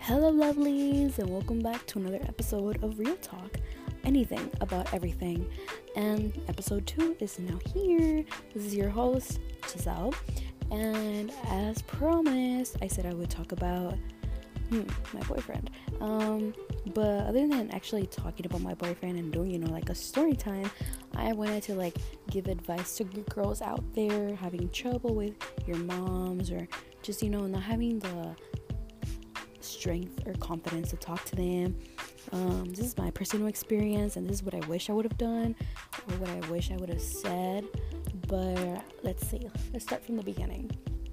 Hello, lovelies, and welcome back to another episode of Real Talk, anything about everything. And episode 2 is now here. This is your host, Giselle, and as promised, I said I would talk about my boyfriend. But other than actually talking about my boyfriend and doing, like a story time, I wanted to give advice to girls out there having trouble with your moms, or just not having the strength or confidence to talk to them. This is my personal experience, and this is what I wish I would have done, or what I wish I would have said. But let's start from the beginning.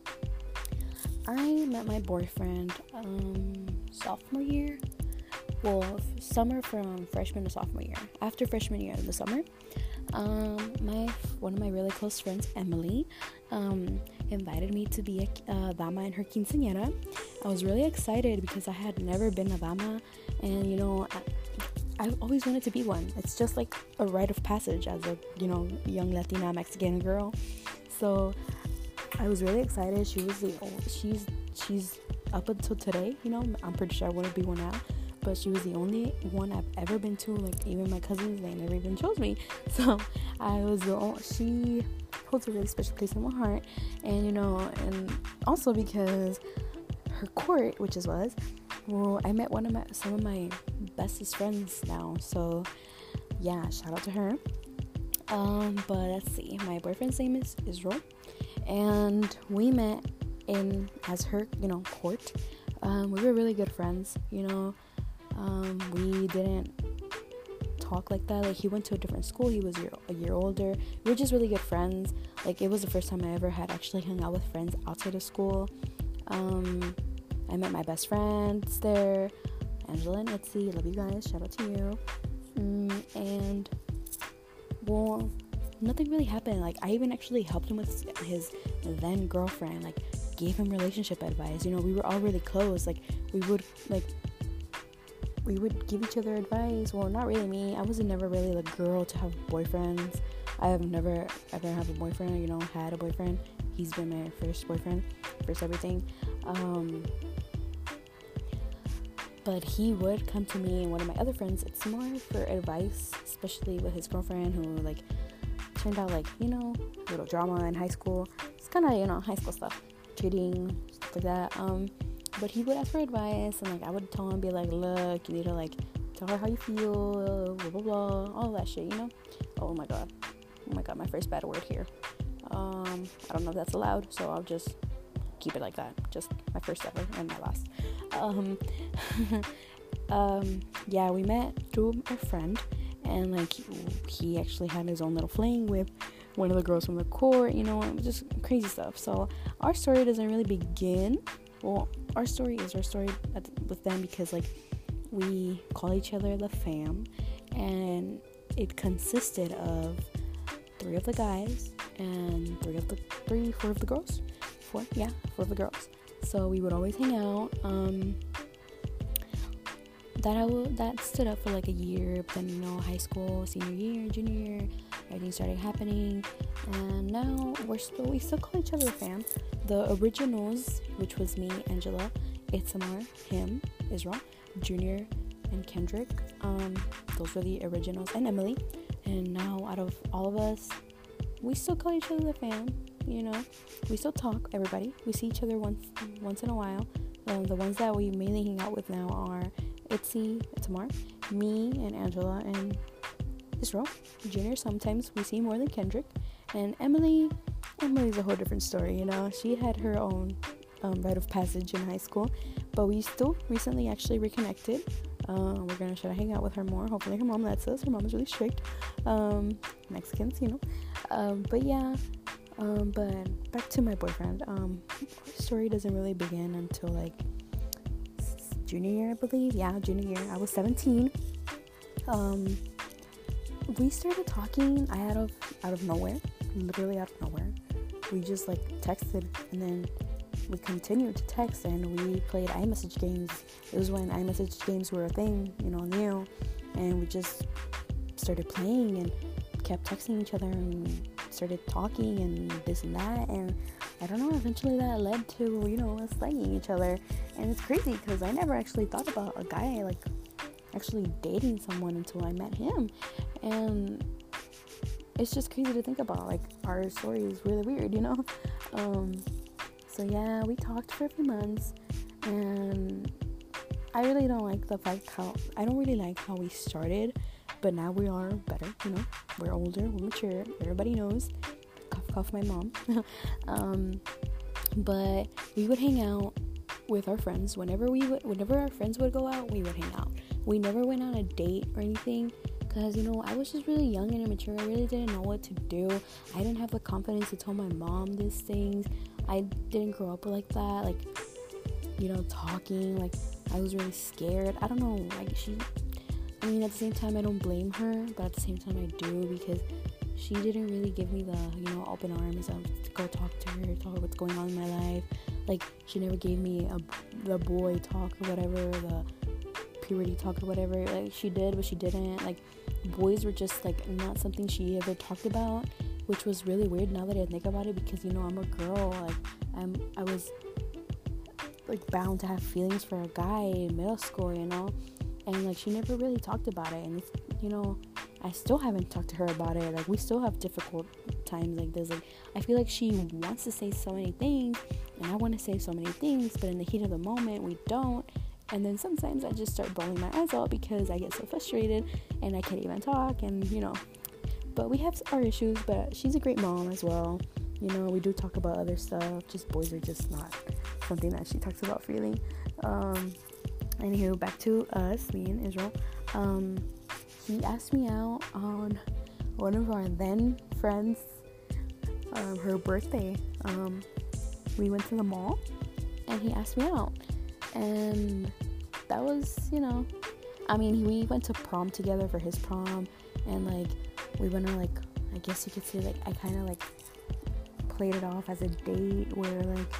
I met my boyfriend sophomore year. Summer from freshman to sophomore year. After freshman year in the summer, one of my really close friends, Emily, invited me to be a dama in her quinceañera. I was really excited because I had never been a dama, and I always wanted to be one. It's just like a rite of passage as a young Latina Mexican girl. So I was really excited. She's up until today, I'm pretty sure I wouldn't be one now, but she was the only one I've ever been to. Even my cousins, they never even chose me. So she holds a really special place in my heart. And and also because her court, I met some of my bestest friends now. So yeah, shout out to her. But let's see. My boyfriend's name is Israel, and we met as her court. We were really good friends. We didn't talk like that. He went to a different school. He was a year older. We were just really good friends. It was the first time I ever had actually hung out with friends outside of school. I met my best friends there, Angela and Itzy. Love you guys. Shout out to you. And nothing really happened. I even actually helped him with his then girlfriend. Gave him relationship advice. We were all really close. We would give each other advice. Well, not really me. I wasn't never really the girl to have boyfriends. I have never ever have a boyfriend, had a boyfriend. He's been my first boyfriend, first everything. But he would come to me and one of my other friends, it's more for advice, especially with his girlfriend who, turned out, little drama in high school. It's kind of, high school stuff. Cheating, stuff like that. But he would ask for advice, and I would tell him, be look, you need to tell her how you feel, blah blah blah, all that shit, Oh my god, my first bad word here. I don't know if that's allowed, so I'll just keep it like that. Just my first ever and my last. Yeah, we met through a friend, and he actually had his own little fling with one of the girls from the court. It was just crazy stuff. So our story doesn't really begin. Well, our story is our story with them because we call each other the fam, and it consisted of 3 of the guys and 4 of the girls. 4 of the girls. So we would always hang out. That stood up for a year, but then high school, senior year, junior year, everything started happening, and now we still call each other the fam. The originals, which was me, Angela, Itzamar, him, Israel, Junior, and Kendrick. Those were the originals, and Emily. And now, out of all of us, we still call each other the fam. We still talk. Everybody, we see each other once in a while. The ones that we mainly hang out with now are Itzy, Itzamar, me, and Angela, and Israel. Junior, sometimes we see more than Kendrick, and Emily's a whole different story. She had her own rite of passage in high school, but we still recently actually reconnected. We're gonna try to hang out with her more. Hopefully her mom lets us. Her mom is really strict. Mexicans, but yeah. But back to my boyfriend. Our story doesn't really begin until junior year, I believe. Yeah, junior year. I was 17. We started talking out of nowhere, literally out of nowhere. We just texted, and then we continued to text, and we played iMessage games. It was when iMessage games were a thing, new, and we just started playing and kept texting each other and started talking and this and that, and I don't know, eventually that led to, us liking each other. And it's crazy because I never actually thought about a guy, like, actually dating someone until I met him. And it's just crazy to think about. Like, our story is really weird, So yeah, we talked for a few months, and I really don't like I don't really like how we started, but now we are better, we're older, we're mature, everybody knows, cough, my mom. But we would hang out with our friends. Whenever our friends would go out, we would hang out. We never went on a date or anything, because, I was just really young and immature. I really didn't know what to do. I didn't have the confidence to tell my mom these things. I didn't grow up like that, like, talking, like, I was really scared. I don't know, like, at the same time, I don't blame her, but at the same time, I do, because she didn't really give me the, open arms of to go talk to her, talk what's going on in my life. Like, she never gave me the boy talk or whatever, the puberty talk or whatever. Like, she did, but she didn't. Like, boys were just, like, not something she ever talked about, which was really weird now that I think about it, because, I'm a girl. Like, I was, like, bound to have feelings for a guy in middle school, and, like, she never really talked about it. And it's, I still haven't talked to her about it. Like, we still have difficult times like this. Like, I feel like she wants to say so many things, and I want to say so many things, but in the heat of the moment, we don't. And then sometimes I just start bawling my eyes out because I get so frustrated and I can't even talk, and, but we have our issues. But she's a great mom as well. We do talk about other stuff. Just boys are just not something that she talks about freely. Anywho, back to us, me and Israel. He asked me out on one of our then friends, her birthday. We went to the mall, and he asked me out. And that was, we went to prom together for his prom, and, like, we went on, like, I guess you could say, like, I kind of, like, played it off as a date where, like,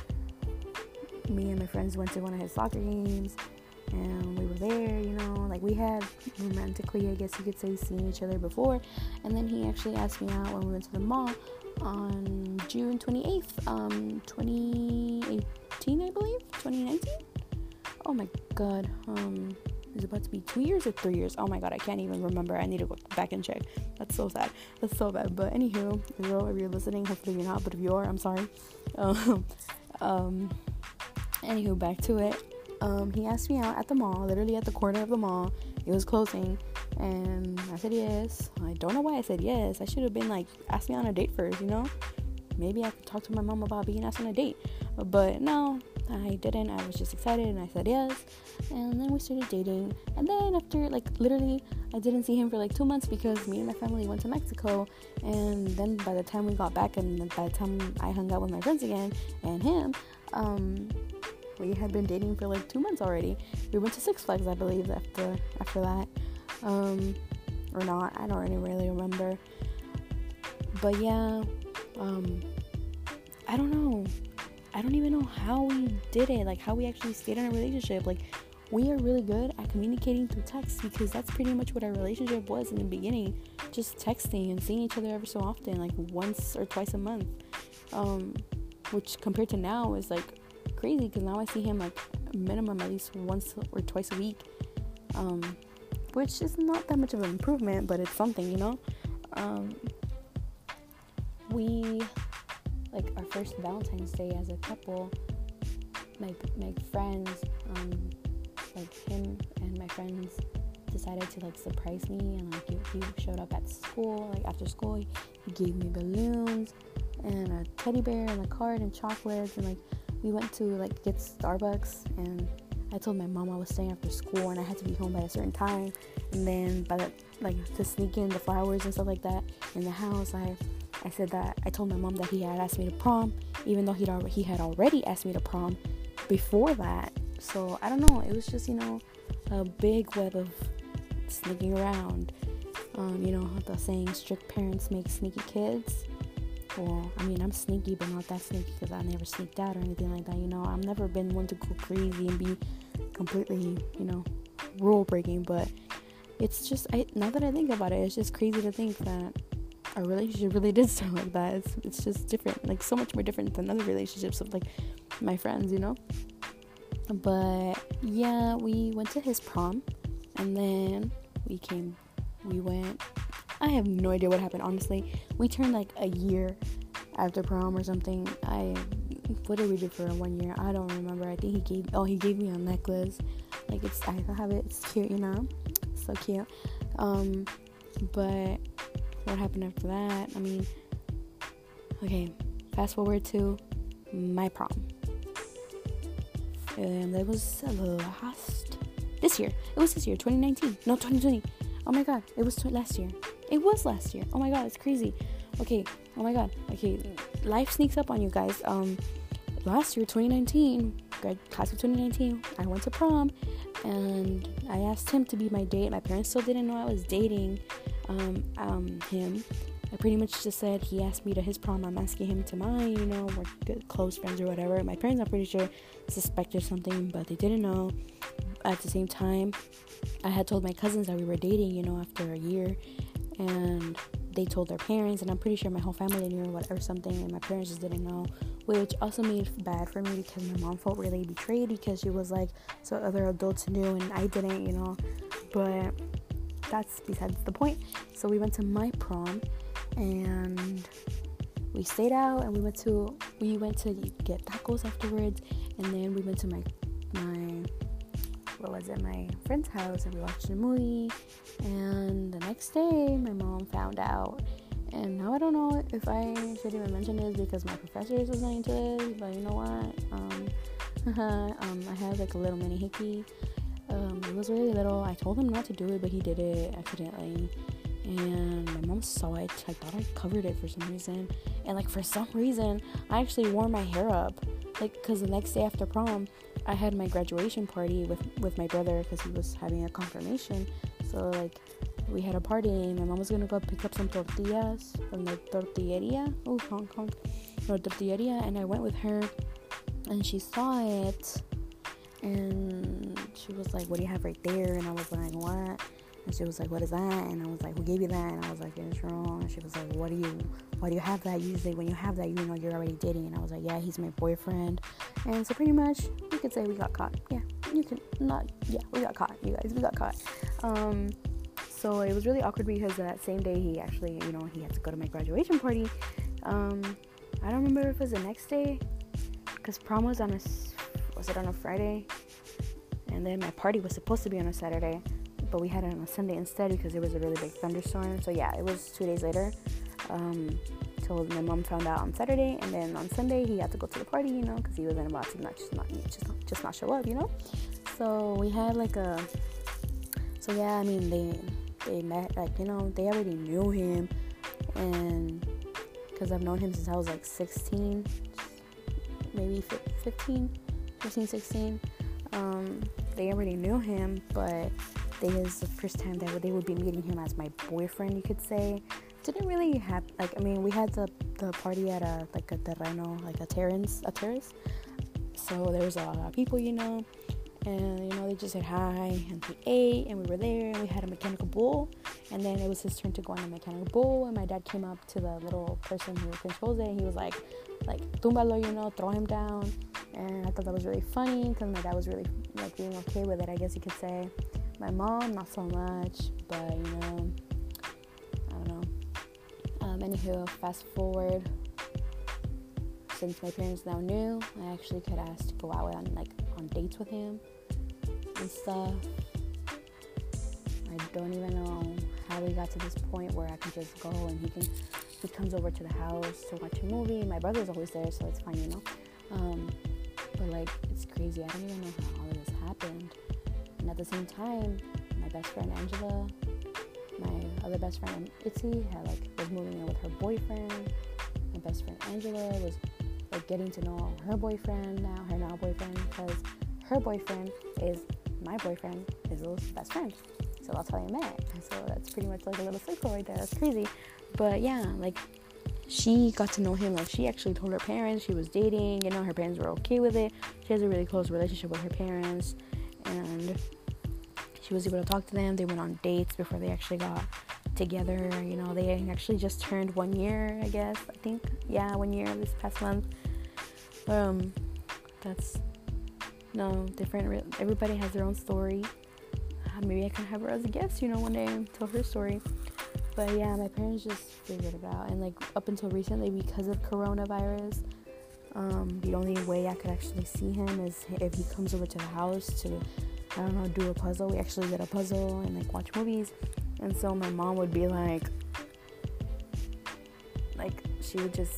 me and my friends went to one of his soccer games, and we were there, like, we had romantically, I guess you could say, seen each other before. And then he actually asked me out when we went to the mall on June 28th, 2018, I believe, 2019. Oh my god, it's about to be 2 years or 3 years. Oh my god, I can't even remember. I need to go back and check. That's so sad. That's so bad. But anywho, Israel, if you're listening, hopefully you're not, but if you are, I'm sorry. Anywho, back to it. He asked me out at the mall, literally at the corner of the mall. It was closing, and I said yes. I don't know why I said yes. I should have been like, ask me on a date first, Maybe I could talk to my mom about being asked on a date. But no, I didn't. I was just excited, and I said yes. And then we started dating. And then after, like, literally, I didn't see him for like 2 months because me and my family went to Mexico. And then by the time we got back, and by the time I hung out with my friends again and him, we had been dating for like 2 months already. We went to Six Flags, I believe, after that. Or not. I don't really remember. But yeah, I don't know. I don't even know how we did it, like how we actually stayed in a relationship. Like, we are really good at communicating through text, because that's pretty much what our relationship was in the beginning. Just texting and seeing each other every so often, like once or twice a month. Which compared to now is like crazy, because now I see him like minimum at least once or twice a week. Which is not that much of an improvement, but it's something, we, like, our first Valentine's Day as a couple, my friends, like, him and my friends decided to, like, surprise me, and, like, he showed up at school, like, after school. He gave me balloons and a teddy bear and a card and chocolates, and, like, we went to, like, get Starbucks, and I told my mom I was staying after school and I had to be home by a certain time. And then to sneak in the flowers and stuff like that in the house, I said that I told my mom that he had asked me to prom, even though he had already asked me to prom before that. So I don't know, it was just, a big web of sneaking around. The saying, strict parents make sneaky kids. Well, I'm sneaky, but not that sneaky, because I never sneaked out or anything like that. I've never been one to go crazy and be completely, rule breaking. But it's just, now that I think about it, it's just crazy to think that our relationship really did start like that. It's just different, like so much more different than other relationships of like my friends, But yeah, we went to his prom, and then we went. I have no idea what happened, honestly. We turned like a year after prom or something. What did we do for 1 year? I don't remember. I think he gave me a necklace. Like I have it. It's cute, so cute. But what happened after that? I mean, okay, fast forward to my prom. And that was this year. It was this year, 2019. No, 2020. Oh my god, it was last year. It was last year. Oh my god, it's crazy. Okay, oh my god. Okay, life sneaks up on you guys. Last year, 2019, class of 2019, I went to prom, and I asked him to be my date. My parents still didn't know I was dating him. I pretty much just said he asked me to his prom, I'm asking him to mine, we're good, close friends or whatever. My parents, I'm pretty sure, suspected something, but they didn't know. At the same time, I had told my cousins that we were dating, after a year, and they told their parents, and I'm pretty sure my whole family knew or something, and my parents just didn't know, which also made bad for me because my mom felt really betrayed because she was like, so other adults knew and I didn't, but that's besides the point. So we went to my prom, and we stayed out, and we went to get tacos afterwards, and then we went to my friend's house, and we watched a movie. And the next day my mom found out, and now I don't know if I should even mention this because my professor is listening to this, but you know what, I have like a little mini hickey. It was really little. I told him not to do it, but he did it accidentally, and my mom saw it. I thought I covered it for some reason, and like for some reason I actually wore my hair up, like because the next day after prom I had my graduation party with my brother because he was having a confirmation. So like we had a party, and my mom was gonna go pick up some tortillas from the tortilleria. Oh, Hong Kong, no, tortilleria. And I went with her, and she saw it, and she was like, "What do you have right there?" And I was like, "What?" And she was like, "What is that?" And I was like, "Who gave you that?" And I was like, "It's wrong." And she was like, "Why do you have that? Usually when you have that, you're already dating." And I was like, "Yeah, he's my boyfriend." And so pretty much you could say we got caught. Yeah, you can not. Yeah, we got caught, you guys. We got caught. So it was really awkward because that same day he actually, he had to go to my graduation party. I don't remember if it was the next day, because prom was on a Friday, and then my party was supposed to be on a Saturday, but we had it on a Sunday instead because there was a really big thunderstorm. So yeah, it was 2 days later. So my mom found out on Saturday, and then on Sunday he had to go to the party, because he wasn't about to not show up, So we had like so yeah, I mean they met, like, they already knew him, and because I've known him since I was like 16, maybe 15, 16. They already knew him, but it was the first time that they would be meeting him as my boyfriend, you could say. Didn't really have, like, I mean, we had the party at a terreno, like a terrace, so there was a lot of people, and they just said hi, and we ate, and we were there, and we had a mechanical bull, and then it was his turn to go on the mechanical bull, and my dad came up to the little person who controls it, and he was like túmbalo, throw him down. And I thought that was really funny because my dad was really like being okay with it, I guess you could say. My mom, not so much, but I don't know. Anywho, fast forward, since my parents now knew, I actually could ask to go out on dates with him and stuff. I don't even know how we got to this point where I can just go and he comes over to the house to watch a movie. My brother's always there, so it's fine, But like, it's crazy. I don't even know how all of this happened. And at the same time, my best friend Angela, my other best friend Itzy, was moving in with her boyfriend. My best friend Angela was like getting to know her boyfriend now, her now boyfriend, because her boyfriend is my boyfriend, his little best friend. So that's how they met. And so that's pretty much like a little circle right there. That's crazy. But yeah, like, she got to know him. Like, she actually told her parents she was dating. Her parents were okay with it. She has a really close relationship with her parents, and she was able to talk to them. They went on dates before they actually got together. They actually just turned 1 year, I guess. I think, 1 year this past month. That's different. Everybody has their own story. Maybe I can have her as a guest, one day and tell her story. But yeah, my parents just figured it out. And like up until recently, because of coronavirus, the only way I could actually see him is if he comes over to the house to, do a puzzle. We actually did a puzzle and like watch movies. And so my mom would be like she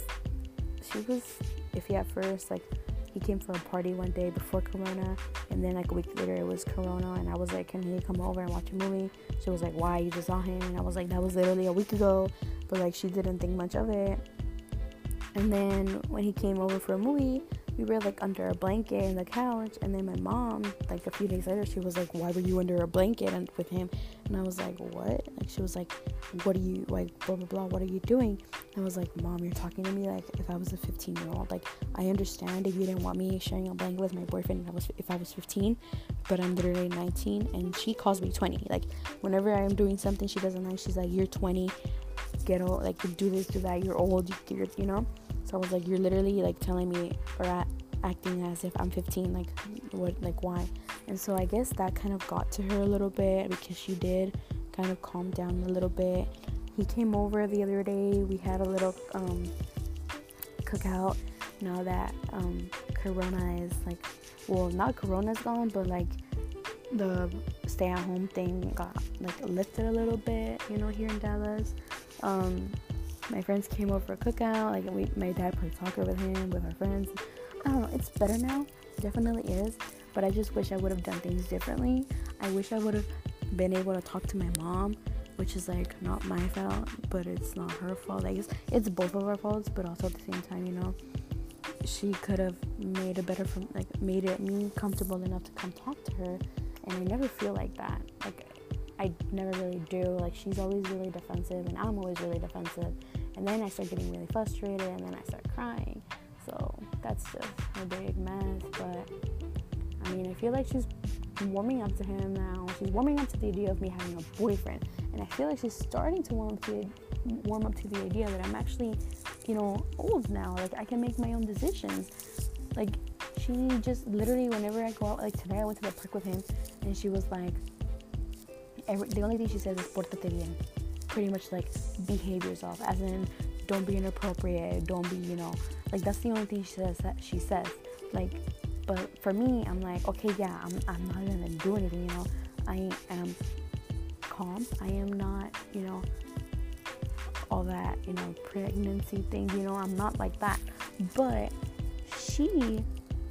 was iffy at first. Like, he came for a party one day before Corona, and then like a week later it was Corona, and I was like, can he come over and watch a movie? She was like, why, you just saw him? And I was like, that was literally a week ago. But like, she didn't think much of it. And then when he came over for a movie, we were like under a blanket in the couch, and then my mom, like a few days later, she was like, why were you under a blanket with him? And I was like, what? Like, she was like, what are you, like, blah blah blah, what are you doing? And I was like, Mom, you're talking to me like if I was a 15-year-old. Like, I understand if you didn't want me sharing a blanket with my boyfriend if I was 15, but I'm literally 19, and she calls me 20. Like, whenever I'm doing something she doesn't like, she's like, you're 20, get old, like, do this, do that, you're old, you're. So I was like, you're literally like telling me or acting as if I'm 15, like what, like why? And so I guess that kind of got to her a little bit, because she did kind of calm down a little bit. He came over the other day. We had a little cookout. Now that Corona is like, well, not Corona's gone, but like the stay-at-home thing got like lifted a little bit, here in Dallas. My friends came over for a cookout. Like, my dad played soccer with him, with our friends. I don't know, it's better now. It definitely is. But I just wish I would have done things differently. I wish I would have been able to talk to my mom, which is like not my fault, but it's not her fault. I guess it's both of our faults, but also at the same time, she could have made made me comfortable enough to come talk to her. And I never feel like that. Like, I never really do. Like, she's always really defensive, and I'm always really defensive. And then I start getting really frustrated, and then I start crying. So that's just a big mess. But I mean, I feel like she's warming up to him now. She's warming up to the idea of me having a boyfriend, and I feel like she's starting to warm up to the idea that I'm actually, old now. Like, I can make my own decisions. Like, she just literally, whenever I go out, like today I went to the park with him, and she was like, the only thing she says is "Pórtate bien," pretty much like behave yourself, as in don't be inappropriate, don't be, like, that's the only thing she says. Like, but for me, I'm like, okay, yeah, I'm not gonna do anything, I am calm. I am not, all that, pregnancy thing, I'm not like that. But she,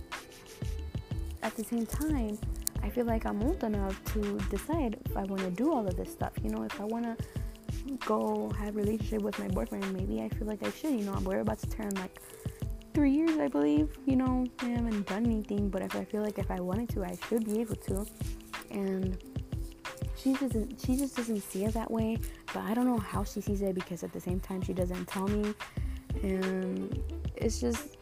at the same time, I feel like I'm old enough to decide if I want to do all of this stuff. If I want to go have a relationship with my boyfriend, maybe I feel like I should. We're about to turn like 3 years, I believe. I haven't done anything, but if I feel like if I wanted to, I should be able to. And she just doesn't see it that way. But I don't know how she sees it, because at the same time she doesn't tell me, and it's just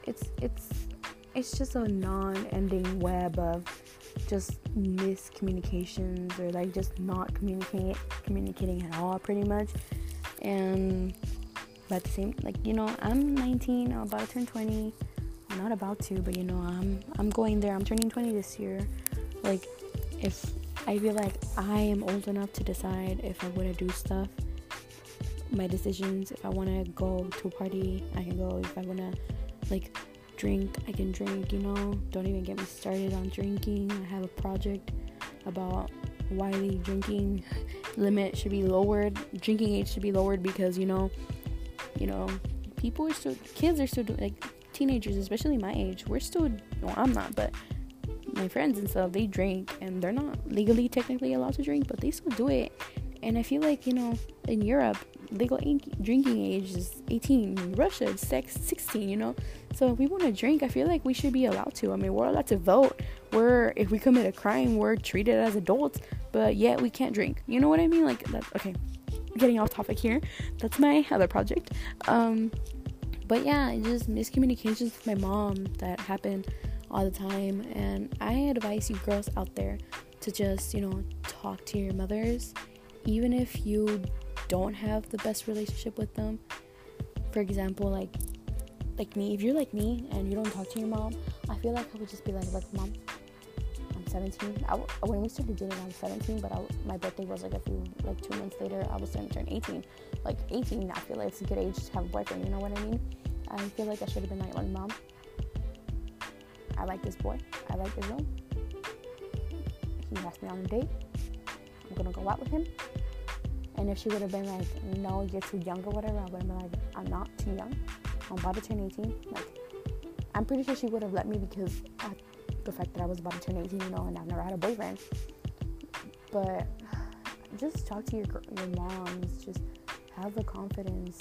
a non-ending web of just miscommunications, or like just not communicating at all, pretty much. And but at the same, like, I'm 19, I'm about to turn 20. I'm not about to, but I'm going there. I'm turning 20 this year. Like, if I feel like I am old enough to decide if I want to do stuff, my decisions. If I want to go to a party, I can go. If I want to like drink, I can drink. Don't even get me started on drinking. I have a project about why the drinking limit should be lowered, drinking age should be lowered, because people are still, kids are still doing, like teenagers, especially my age, we're still, well, I'm not, but my friends and stuff, they drink, and they're not legally technically allowed to drink, but they still do it. And I feel like, in Europe, legal drinking age is 18. In Russia, it's 16, So if we want to drink, I feel like we should be allowed to. I mean, we're allowed to vote. If we commit a crime, we're treated as adults, but yet we can't drink. You know what I mean? Like, that's, okay, getting off topic here. That's my other project. But yeah, just miscommunications with my mom that happen all the time. And I advise you girls out there to just, talk to your mothers. Even if you don't have the best relationship with them. For example, like me, if you're like me and you don't talk to your mom, I feel like I would just be like, look, mom, I'm 17. When we started dating, I was 17, but my birthday was like 2 months later. I was starting to turn 18. Like 18, I feel like it's a good age to have a boyfriend. You know what I mean? I feel like I should have been like, mom, I like this boy. I like this girl. He asked me on a date. I'm gonna go out with him. And if she would have been like, no, you're too young or whatever, I would have been like, I'm not too young. I'm about to turn 18. Like, I'm pretty sure she would have let me because the fact that I was about to turn 18, and I've never had a boyfriend. But just talk to your moms. Just have the confidence.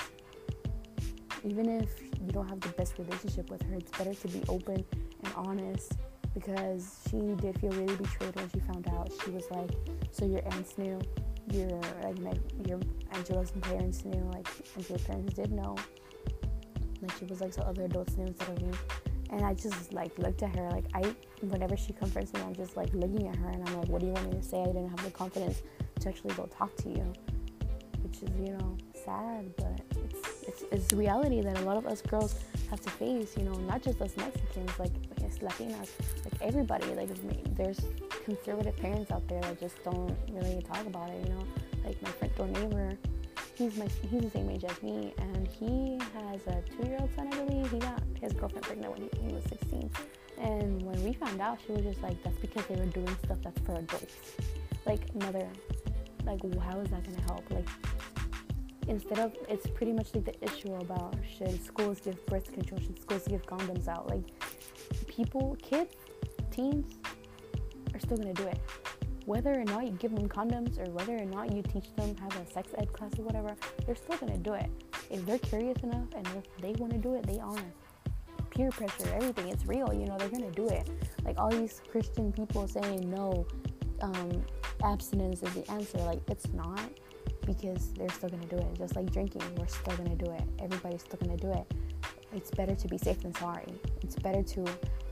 Even if you don't have the best relationship with her, it's better to be open and honest, because she did feel really betrayed when she found out. She was like, so your aunts knew, your Angela's parents knew, like Angela's parents did know. Like, she was like, so other adults knew instead of me. And I just like looked at her, like, whenever she confronts me, I'm just like looking at her and I'm like, what do you want me to say? I didn't have the confidence to actually go talk to you, which is, sad, but it's the reality that a lot of us girls have to face, not just us Mexicans, like us Latinas, like everybody. Like, there's conservative parents out there that just don't really talk about it, like my front door neighbor. He's the same age as me, and he has a 2-year-old son, I believe. He got his girlfriend pregnant when he was 16. And when we found out, she was just like, that's because they were doing stuff that's for adults. Like, mother, like, how is that gonna help? Like, instead of, it's pretty much like the issue about, should schools give birth control? Should schools give condoms out? Like, kids, teens are still gonna do it. Whether or not you give them condoms or whether or not you teach them, have a sex ed class or whatever, they're still going to do it. If they're curious enough and if they want to do it, they are. Peer pressure, everything, it's real, they're going to do it. Like, all these Christian people saying, no, abstinence is the answer. Like, it's not, because they're still going to do it. Just like drinking, we're still going to do it. Everybody's still going to do it. It's better to be safe than sorry. It's better to,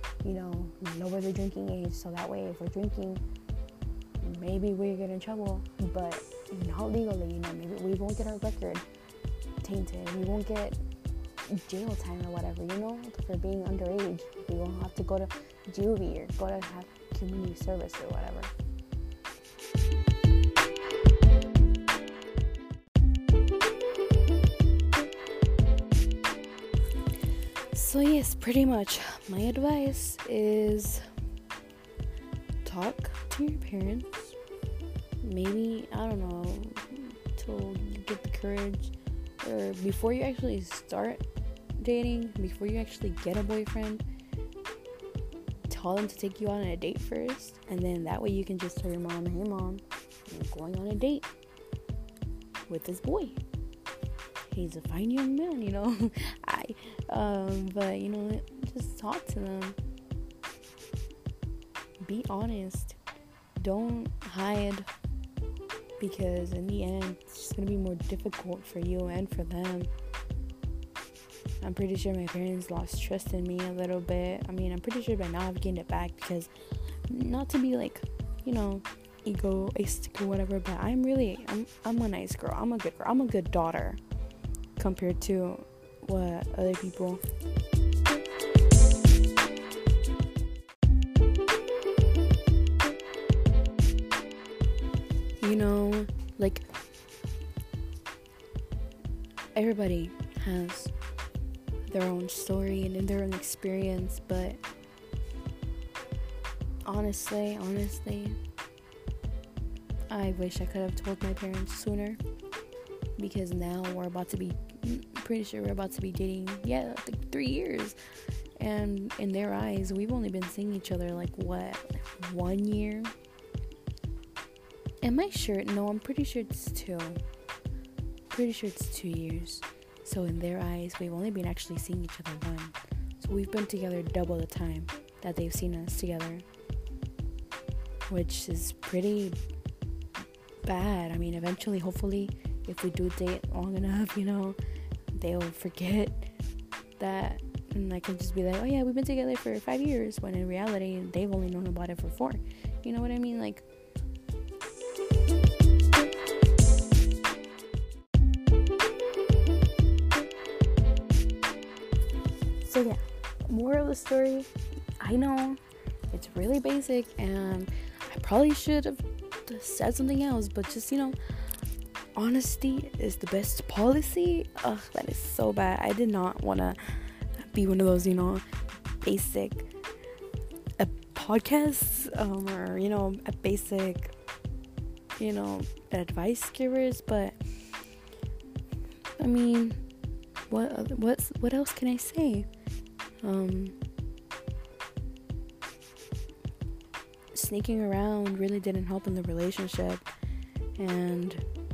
lower the drinking age, so that way if we're drinking, maybe we get in trouble, but not legally, maybe we won't get our record tainted, we won't get jail time or whatever, for being underage. We won't have to go to juvie or go to have community service or whatever. So yes, pretty much my advice is talk to your parents. Maybe, I don't know, till you get the courage, or before you actually start dating, before you actually get a boyfriend, tell them to take you on a date first, and then that way you can just tell your mom, hey mom, I'm going on a date with this boy. He's a fine young man, but just talk to them. Be honest. Don't hide, because in the end, it's just going to be more difficult for you and for them. I'm pretty sure my parents lost trust in me a little bit. I mean, I'm pretty sure by now I've gained it back, because not to be like, egoistic or whatever, but I'm a nice girl. I'm a good girl. I'm a good daughter compared to what other people. Like, everybody has their own story and their own experience, but honestly, I wish I could have told my parents sooner, because now pretty sure we're about to be dating, like 3 years, and in their eyes, we've only been seeing each other like 1 year. Am I sure? No, I'm pretty sure it's 2. Pretty sure it's 2 years. So in their eyes, we've only been actually seeing each other 1. So we've been together double the time that they've seen us together, which is pretty bad. I mean, eventually, hopefully, if we do date long enough, they'll forget that, and I can just be like, oh yeah, we've been together for 5 years, when in reality, they've only known about it for 4. You know what I mean? Like, So yeah, moral of the story, I know it's really basic and I probably should have said something else, but just, honesty is the best policy. Ugh, that is so bad. I did not want to be one of those, basic podcasts, or, a basic, advice givers, but I mean, what else can I say? Sneaking around really didn't help in the relationship, and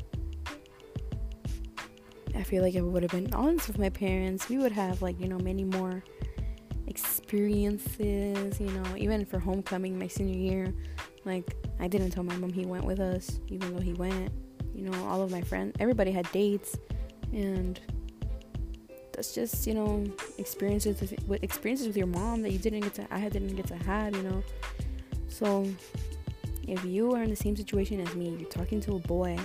I feel like if I would have been honest with my parents, we would have many more experiences, even for homecoming my senior year. I didn't tell my mom he went with us, even though he went. All of my friends, everybody had dates, and that's just experiences with your mom that I didn't get to have. So if you are in the same situation as me, you're talking to a boy,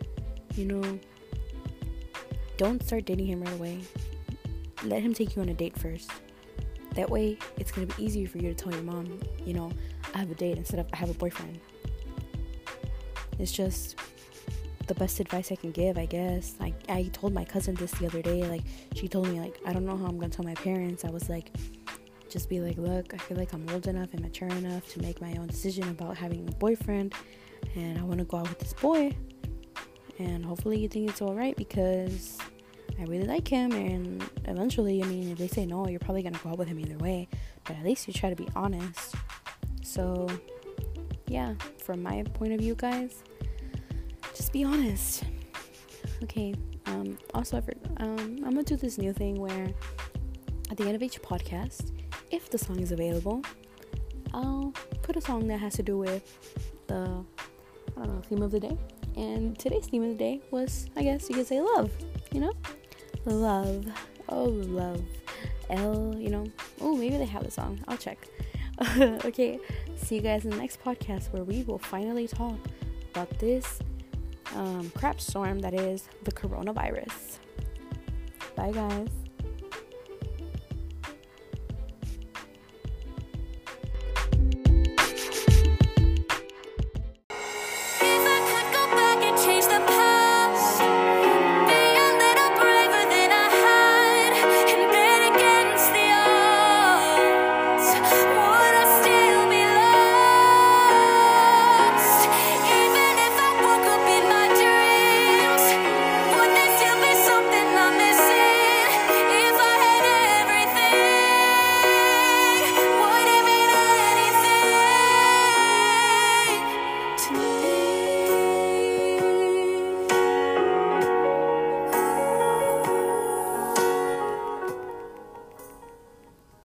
don't start dating him right away. Let him take you on a date first. That way, it's going to be easier for you to tell your mom, I have a date instead of I have a boyfriend. It's just the best advice I can give, I guess. I told my cousin this the other day. She told me, I don't know how I'm going to tell my parents. I was just be look, I feel like I'm old enough and mature enough to make my own decision about having a boyfriend, and I want to go out with this boy, and hopefully you think it's alright because I really like him, and eventually, if they say no, you're probably going to go out with him either way, but at least you try to be honest. So yeah, from my point of view, guys, just be honest. Okay, also I'm gonna do this new thing where at the end of each podcast, if the song is available, I'll put a song that has to do with the theme of the day. And today's theme of the day was, I guess you could say, love. Love. Oh, love. Oh, maybe they have the song. I'll check. Okay, see you guys in the next podcast where we will finally talk about this crap storm that is the coronavirus. Bye, guys.